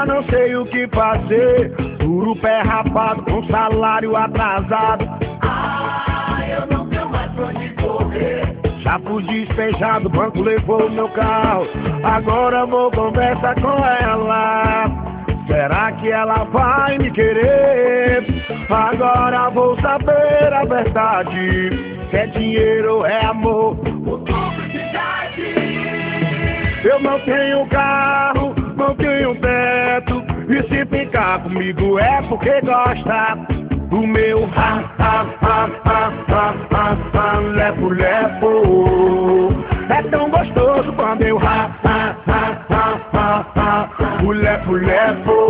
já não sei o que fazer. Duro pé rapado, com salário atrasado. Eu não tenho mais pra onde correr. Já fui despejado, o banco levou meu carro. Agora vou conversar com ela. Será que ela vai me querer? Agora vou saber a verdade. Se é dinheiro ou é amor. Eu não tenho carro, não tenho teto. E se ficar comigo é porque gosta. O meu lepo é tão gostoso quando eu o lepo